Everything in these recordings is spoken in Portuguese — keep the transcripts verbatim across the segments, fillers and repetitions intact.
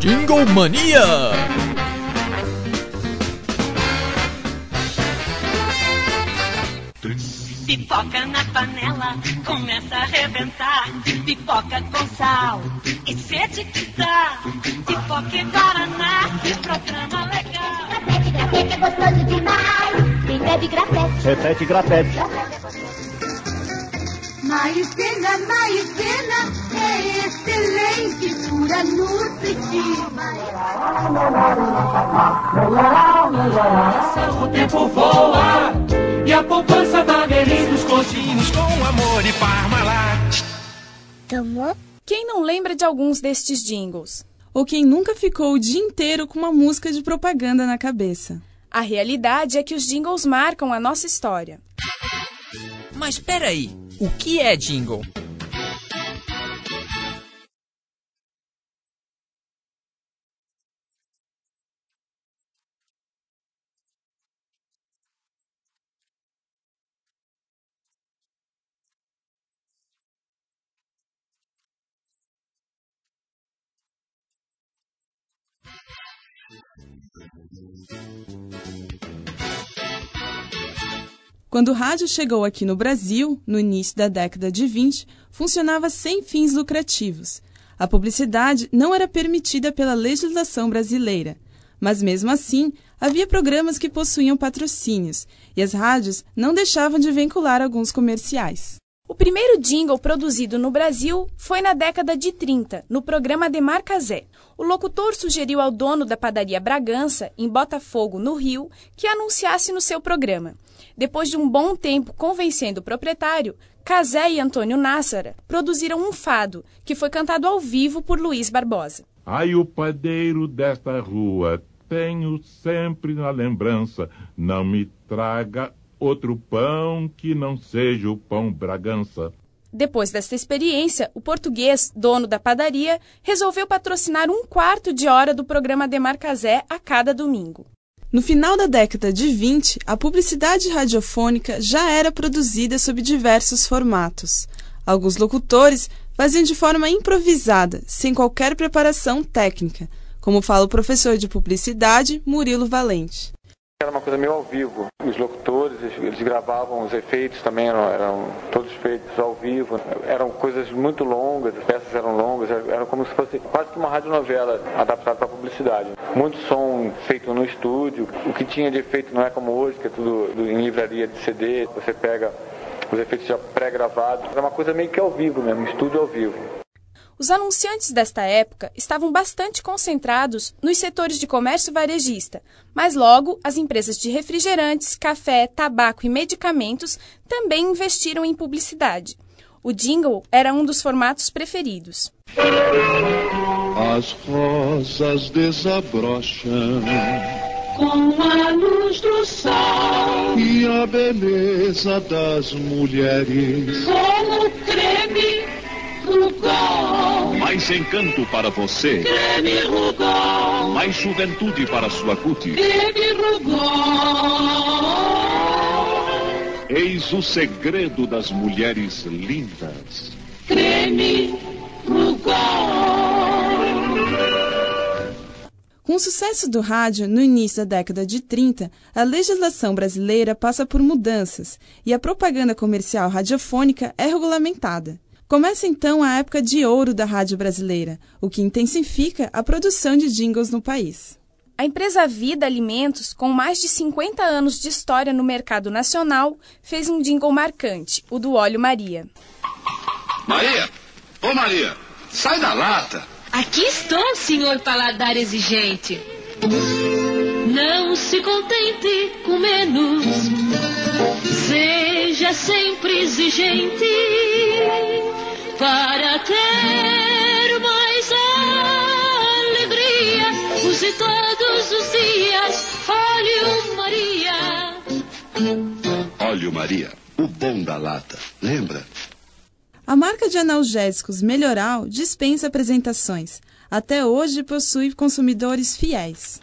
Jingle Mania! Pipoca na panela, começa a arrebentar. Pipoca com sal e sede que dá. Pipoca e guaraná, que programa legal. Grafete, grafete é gostoso demais. Quem bebe grafete, repete grafete. Maizena, maizena é excelente, pura nutritiva. O tempo voa e a poupança dá merendos coxinhos com amor e Parmalat. Tomou? Quem não lembra de alguns destes jingles? Ou quem nunca ficou o dia inteiro com uma música de propaganda na cabeça? A realidade é que os jingles marcam a nossa história. Mas espera aí, o que é jingle? Quando o rádio chegou aqui no Brasil, no início da década de vinte, funcionava sem fins lucrativos. A publicidade não era permitida pela legislação brasileira, mas mesmo assim, havia programas que possuíam patrocínios, e as rádios não deixavam de vincular alguns comerciais. O primeiro jingle produzido no Brasil foi na década de trinta, no programa Ademar Cazé. O locutor sugeriu ao dono da padaria Bragança, em Botafogo, no Rio, que anunciasse no seu programa. Depois de um bom tempo convencendo o proprietário, Cazé e Antônio Nassara produziram um fado, que foi cantado ao vivo por Luiz Barbosa. Ai, o padeiro desta rua, tenho sempre na lembrança, não me traga outro pão que não seja o pão Bragança. Depois desta experiência, o português, dono da padaria, resolveu patrocinar um quarto de hora do programa Ademar Cazé a cada domingo. No final da década de vinte, a publicidade radiofônica já era produzida sob diversos formatos. Alguns locutores faziam de forma improvisada, sem qualquer preparação técnica, como fala o professor de publicidade Murilo Valente. Era uma coisa meio ao vivo. Os locutores, eles gravavam os efeitos também, eram, eram todos feitos ao vivo. Eram coisas muito longas, as peças eram longas, eram como se fosse quase que uma radionovela adaptada para publicidade. Muito som feito no estúdio. O que tinha de efeito não é como hoje, que é tudo em livraria de C D. Você pega os efeitos já pré-gravados. Era uma coisa meio que ao vivo mesmo, estúdio ao vivo. Os anunciantes desta época estavam bastante concentrados nos setores de comércio varejista, mas logo as empresas de refrigerantes, café, tabaco e medicamentos também investiram em publicidade. O jingle era um dos formatos preferidos. As rosas desabrocham Com a luz do sol, e a beleza das mulheres como creme Rugol, mais encanto para você, creme Rugol, mais juventude para sua cutis. creme Rugol. Eis o segredo das mulheres lindas. Creme Rugol. Com o sucesso do rádio no início da década de trinta, a legislação brasileira passa por mudanças e a propaganda comercial radiofônica é regulamentada. Começa então a época de ouro da rádio brasileira, o que intensifica a produção de jingles no país. A empresa Vida Alimentos, com mais de cinquenta anos de história no mercado nacional, fez um jingle marcante, o do óleo Maria. Maria! Ô Maria, sai da lata! Aqui estou, senhor paladar exigente. Não se contente com menos, seja sempre exigente. Para ter mais alegria, use todos os dias óleo Maria. Óleo Maria, o bom da lata. Lembra? A marca de analgésicos Melhoral dispensa apresentações. Até hoje possui consumidores fiéis.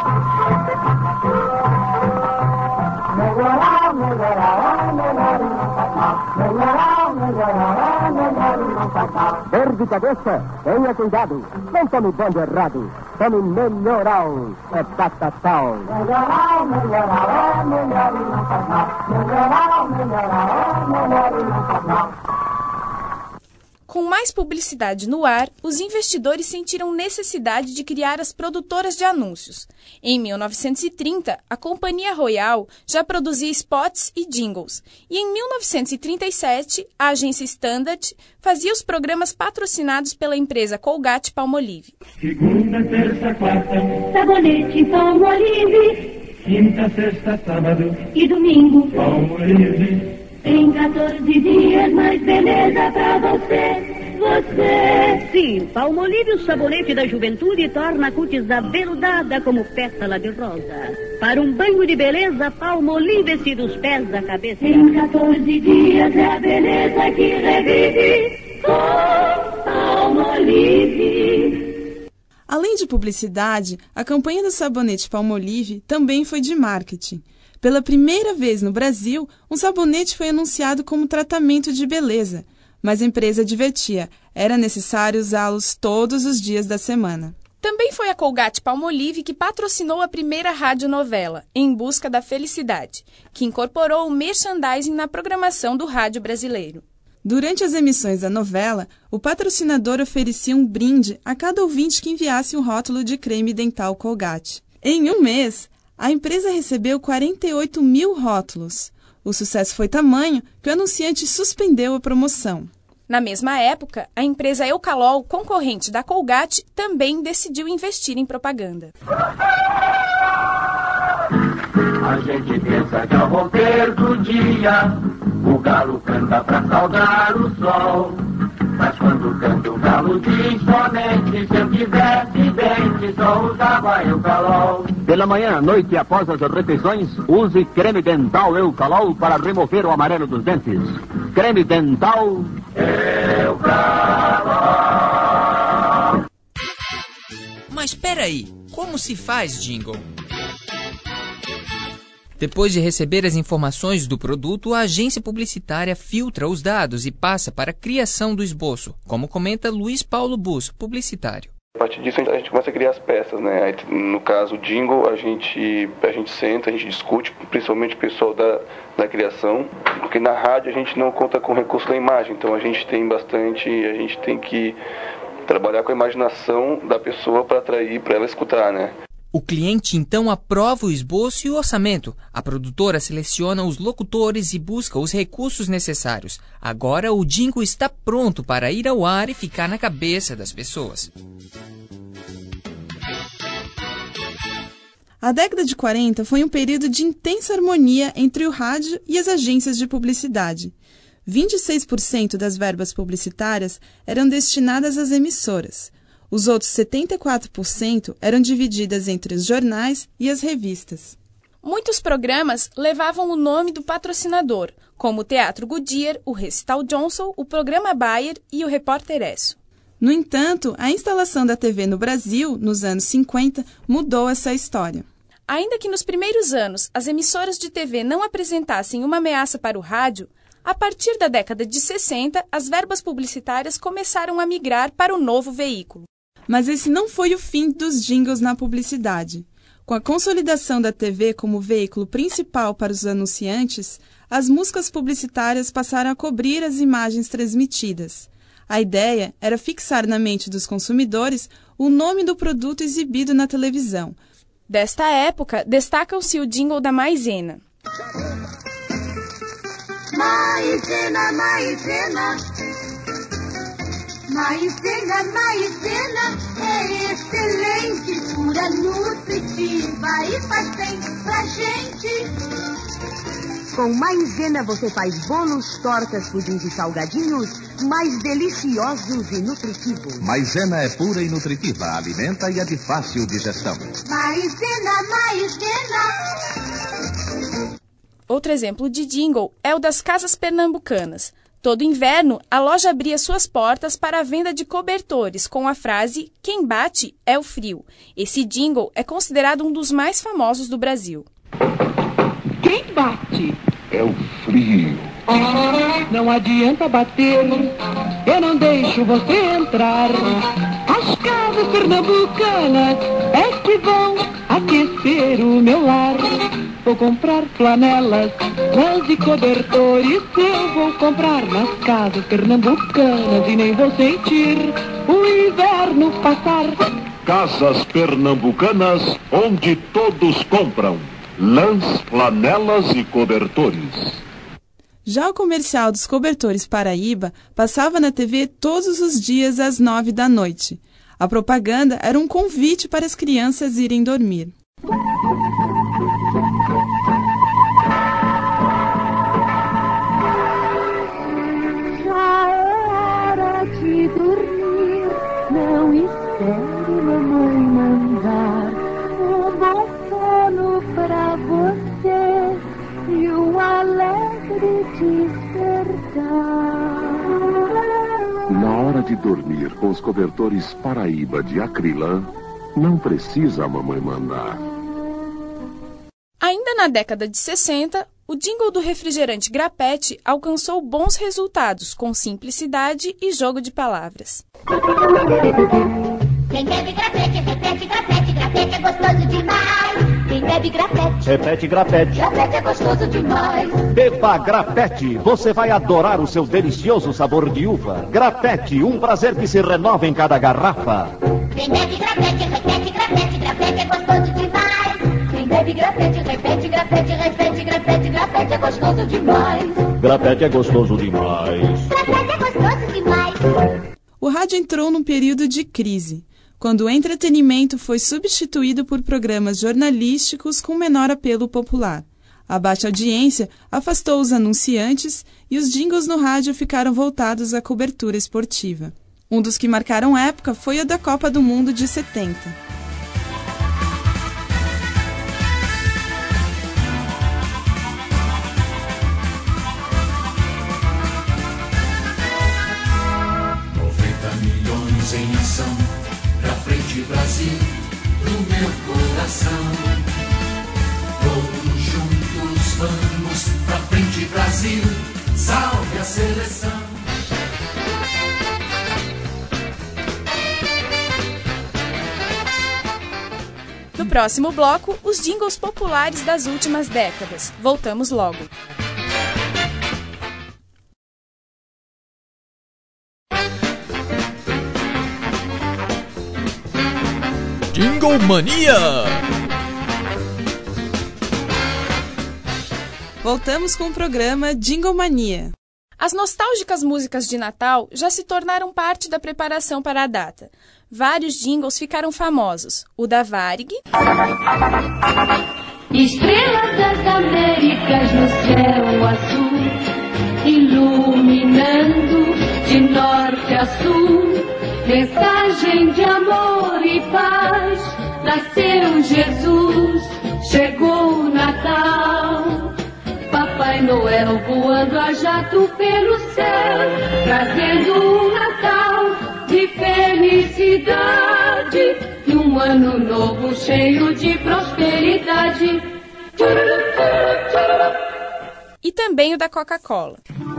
Melhoral, melhoral, melhoral. faz mal. Melhoral, melhorará, melhor e não faz mal. Dor de cabeça, tenha cuidado. Não tome banho errado. Tome Melhoral, é Patatal. Melhoral, melhorará, melhor e não faz mal. Melhoral, melhorará, melhor e não faz mal. Com mais publicidade no ar, os investidores sentiram necessidade de criar as produtoras de anúncios. Em mil novecentos e trinta, a Companhia Royal já produzia spots e jingles. E em mil novecentos e trinta e sete, a agência Standard fazia os programas patrocinados pela empresa Colgate-Palmolive. Segunda, terça, quarta. Sabonete Palmolive. Quinta, sexta, sábado. E domingo. Palmolive. Em quatorze dias, mais beleza pra você, você. Sim, Palmolive, o sabonete da juventude, torna a cutis aveludada como pétala de rosa. Para um banho de beleza, Palmolive-se dos pés da cabeça. Em quatorze dias é a beleza que revive com Palmolive. Além de publicidade, a campanha do sabonete Palmolive também foi de marketing. Pela primeira vez no Brasil, um sabonete foi anunciado como tratamento de beleza, mas a empresa advertia, era necessário usá-los todos os dias da semana. Também foi a Colgate-Palmolive que patrocinou a primeira radionovela, Em Busca da Felicidade, que incorporou o merchandising na programação do rádio brasileiro. Durante as emissões da novela, o patrocinador oferecia um brinde a cada ouvinte que enviasse um rótulo de creme dental Colgate. Em um mês, a empresa recebeu quarenta e oito mil rótulos. O sucesso foi tamanho que o anunciante suspendeu a promoção. Na mesma época, a empresa Eucalol, concorrente da Colgate, também decidiu investir em propaganda. A gente pensa que ao romper do dia, o galo canta pra saudar o sol. Mas quando canta o galo diz somente, se eu tivesse dente, só usava Eucalol. Pela manhã, à noite e após as refeições, use creme dental Eucalol para remover o amarelo dos dentes. Creme dental Eucalol. Mas peraí, como se faz jingle? Depois de receber as informações do produto, a agência publicitária filtra os dados e passa para a criação do esboço, como comenta Luiz Paulo Bus, publicitário. A partir disso a gente começa a criar as peças, né? Aí, no caso o jingle, a gente, a gente senta, a gente discute, principalmente o pessoal da, da criação, porque na rádio a gente não conta com o recurso da imagem, então a gente tem bastante, a gente tem que trabalhar com a imaginação da pessoa para atrair, para ela escutar, né? O cliente então aprova o esboço e o orçamento. A produtora seleciona os locutores e busca os recursos necessários. Agora o jingle está pronto para ir ao ar e ficar na cabeça das pessoas. A década de quarenta foi um período de intensa harmonia entre o rádio e as agências de publicidade. vinte e seis por cento das verbas publicitárias eram destinadas às emissoras. Os outros setenta e quatro por cento eram divididas entre os jornais e as revistas. Muitos programas levavam o nome do patrocinador, como o Teatro Goodyear, o Recital Johnson, o Programa Bayer e o Repórter Esso. No entanto, a instalação da T V no Brasil, nos anos cinquenta, mudou essa história. Ainda que nos primeiros anos as emissoras de T V não apresentassem uma ameaça para o rádio, a partir da década de sessenta, as verbas publicitárias começaram a migrar para o novo veículo. Mas esse não foi o fim dos jingles na publicidade. Com a consolidação da T V como veículo principal para os anunciantes, as músicas publicitárias passaram a cobrir as imagens transmitidas. A ideia era fixar na mente dos consumidores o nome do produto exibido na televisão. Desta época, destacam-se o jingle da Maizena. Maizena, Maizena. Maizena, Maizena é excelente, pura, nutritiva e faz bem pra gente. Com Maizena você faz bolos, tortas, pudins e salgadinhos mais deliciosos e nutritivos. Maizena é pura e nutritiva, alimenta e é de fácil digestão. Maizena, Maizena. Outro exemplo de jingle é o das casas pernambucanas. Todo inverno, a loja abria suas portas para a venda de cobertores com a frase "Quem bate é o frio". Esse jingle é considerado um dos mais famosos do Brasil. Quem bate? É o frio. Não adianta bater, eu não deixo você entrar. As casas pernambucanas é que vão aquecer o meu lar. Vou comprar flanelas, lãs e cobertores. Eu vou comprar nas casas pernambucanas e nem vou sentir o inverno passar. Casas pernambucanas, onde todos compram lãs, flanelas e cobertores. Já o comercial dos cobertores Paraíba passava na T V todos os dias às nove da noite. A propaganda era um convite para as crianças irem dormir. Já é hora de dormir, não espere mamãe mandar um bom sono pra você e um alegre despertar. Na hora de dormir com os cobertores Paraíba de Acrilã, não precisa a mamãe mandar. Ainda na década de sessenta, o jingle do refrigerante Grapete alcançou bons resultados com simplicidade e jogo de palavras. Quem bebe grapete, repete grapete, grapete é gostoso demais. Quem bebe grapete, repete grapete. Grapete é gostoso demais. Beba grapete, você vai adorar o seu delicioso sabor de uva. Grapete, um prazer que se renova em cada garrafa. Quem bebe grapete, repete grapete, grapete é gostoso demais. Quem bebe grapete, repete grapete, repete grapete, grapete é gostoso demais. Grapete é gostoso demais. Grapete é gostoso demais. O rádio entrou num período de crise, quando o entretenimento foi substituído por programas jornalísticos com menor apelo popular. A baixa audiência afastou os anunciantes e os jingles no rádio ficaram voltados à cobertura esportiva. Um dos que marcaram época foi o da Copa do Mundo de setenta. Milhões em ação, pra frente Brasil, do meu coração. Todos juntos vamos, pra frente Brasil, salve a seleção. No próximo bloco, os jingles populares das últimas décadas. Voltamos logo. Jingle Mania! Voltamos com o programa Jingle Mania. As nostálgicas músicas de Natal já se tornaram parte da preparação para a data. Vários jingles ficaram famosos. O da Varig. Estrelas das Américas no céu azul, iluminando de norte a sul. Mensagem de amor e paz, nasceu Jesus, chegou o Natal. Papai Noel voando a jato pelo céu, trazendo um Natal de felicidade e um ano novo cheio de prosperidade. E também o da Coca-Cola.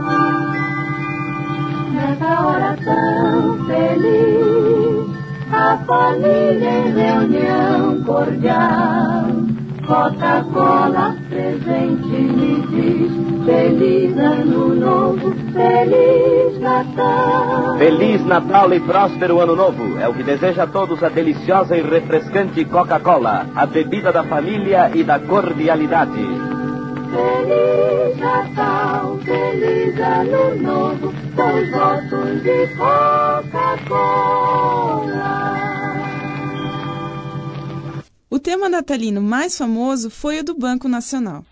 Nessa hora tão feliz, a família em reunião cordial. Coca-Cola presente me diz, feliz ano novo, feliz Natal. Feliz Natal e próspero ano novo. É o que deseja a todos a deliciosa e refrescante Coca-Cola, a bebida da família e da cordialidade. Feliz Natal, feliz ano novo, são os votos de Coca-Cola. O tema natalino mais famoso foi o do Banco Nacional.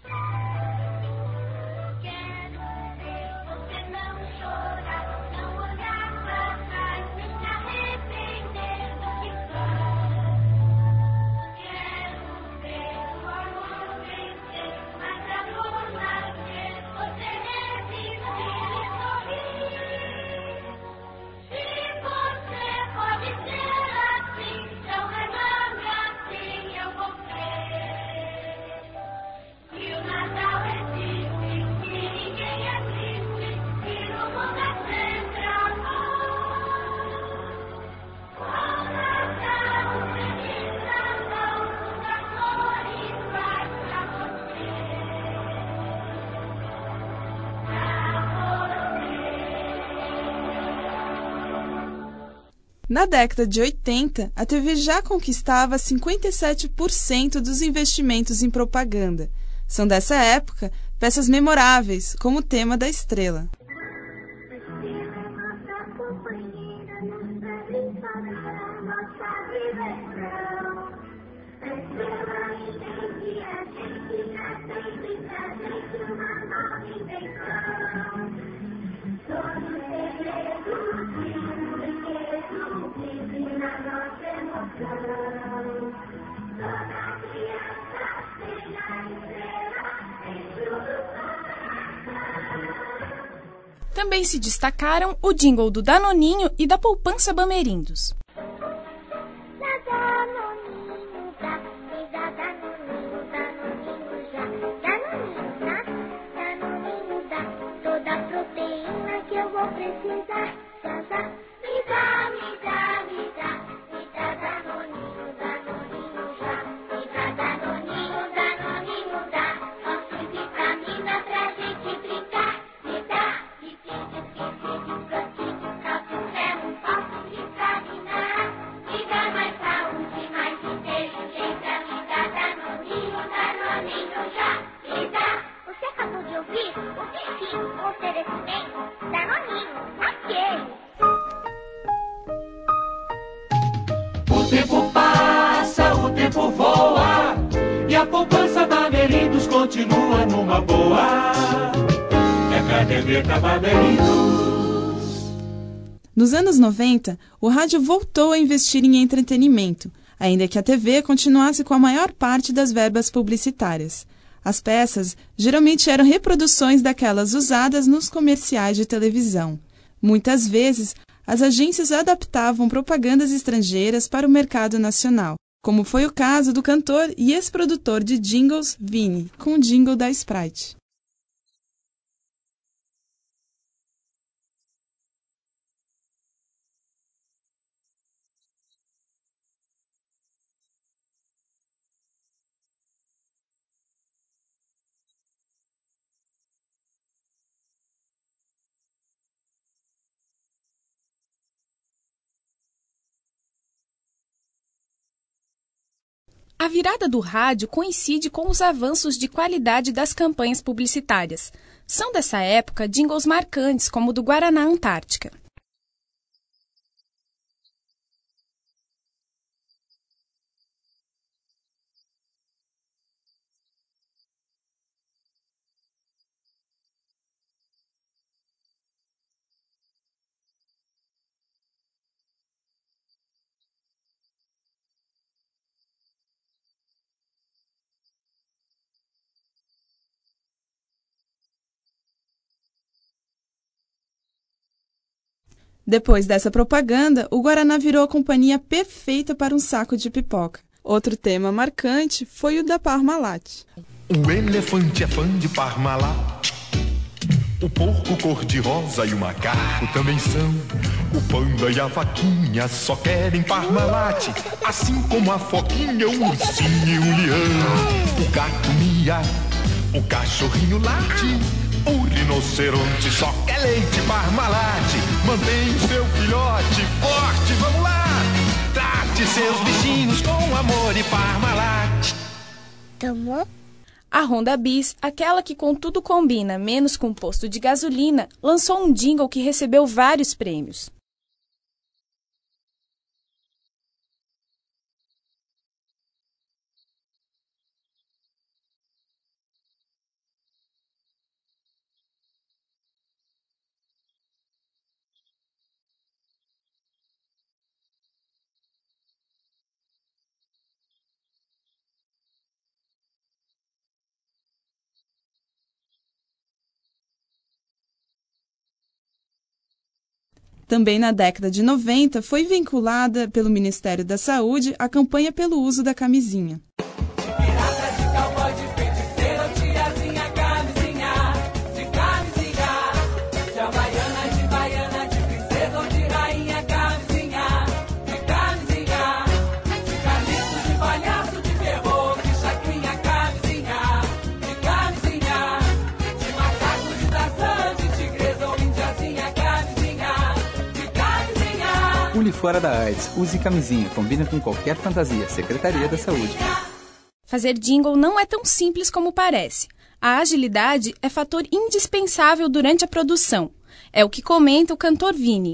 You Na década de oitenta, a T V já conquistava cinquenta e sete por cento dos investimentos em propaganda. São dessa época peças memoráveis, como o tema da Estrela. Também se destacaram o jingle do Danoninho e da Poupança Bamerindos. O tempo passa, o tempo voa, e a poupança Bamerindos continua numa boa. É a caderneta Bamerindos. Nos anos noventa, o rádio voltou a investir em entretenimento, ainda que a T V continuasse com a maior parte das verbas publicitárias. As peças geralmente eram reproduções daquelas usadas nos comerciais de televisão. Muitas vezes, as agências adaptavam propagandas estrangeiras para o mercado nacional, como foi o caso do cantor e ex-produtor de jingles Vini, com o jingle da Sprite. A virada do rádio coincide com os avanços de qualidade das campanhas publicitárias. São dessa época jingles marcantes como o do Guaraná Antártica. Depois dessa propaganda, o Guaraná virou a companhia perfeita para um saco de pipoca. Outro tema marcante foi o da Parmalat. O elefante é fã de Parmalat. O porco cor-de-rosa e o macaco também são. O panda e a vaquinha só querem Parmalat. Assim como a foquinha, um ursinho e um leão. O gato mia, o cachorrinho late. O rinoceronte só quer leite Parmalat. Mantém seu filhote forte, vamos lá. Trate seus bichinhos com amor e Parmalat. Tomou? A Honda Bis, aquela que com tudo combina, menos com posto de gasolina, lançou um jingle que recebeu vários prêmios. Também na década de noventa, foi vinculada pelo Ministério da Saúde a campanha pelo uso da camisinha. e fora da AIDS. Use camisinha, combina com qualquer fantasia. Secretaria da Saúde. Fazer jingle não é tão simples como parece. A agilidade é fator indispensável durante a produção. É o que comenta o cantor Vini.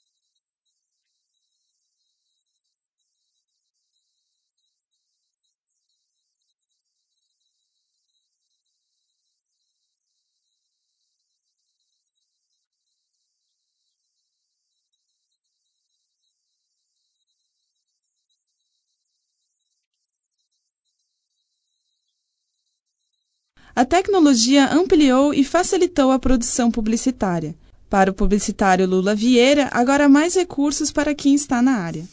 A tecnologia ampliou e facilitou a produção publicitária. Para o publicitário Lula Vieira, agora há mais recursos para quem está na área.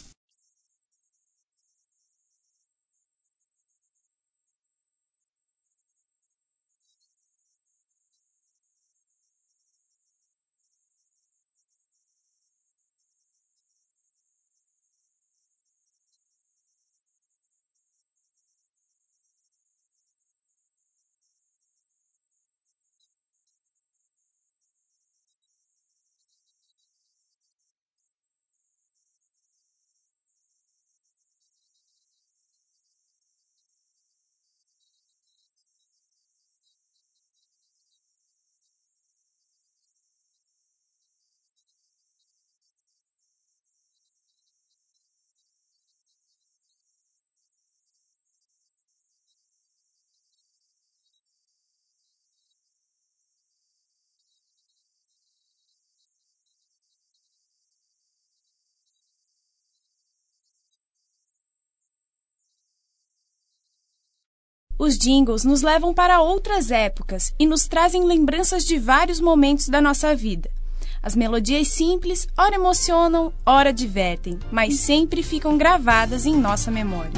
Os jingles nos levam para outras épocas e nos trazem lembranças de vários momentos da nossa vida. As melodias simples, ora emocionam, ora divertem, mas sempre ficam gravadas em nossa memória.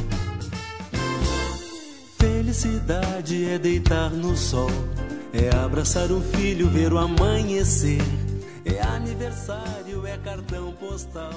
Felicidade é deitar no sol, é abraçar um filho, ver o amanhecer, é aniversário, é cartão postal.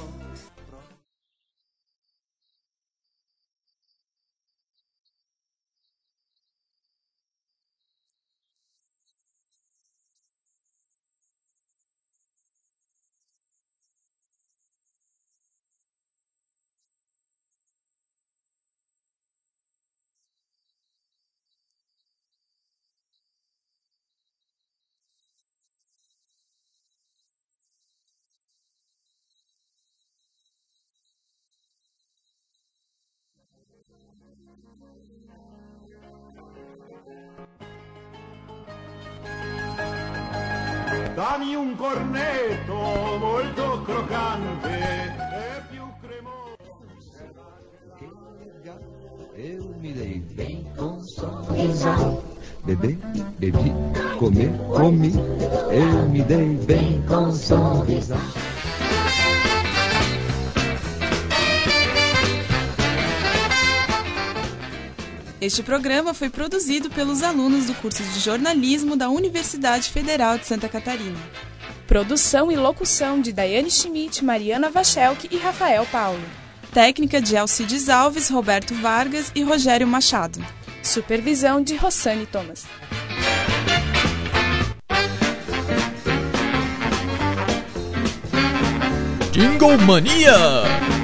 Dammi un cornetto molto croccante e più cremoso. Eu me dei bem com sorrisal. Beber, bebi, comer, comi. Eu me dei bem com sorrisal. Este programa foi produzido pelos alunos do curso de jornalismo da Universidade Federal de Santa Catarina. Produção e locução de Daiane Schmidt, Mariana Vachelke e Rafael Paulo. Técnica de Alcides Alves, Roberto Vargas e Rogério Machado. Supervisão de Rossane Thomas. Jingle Mania!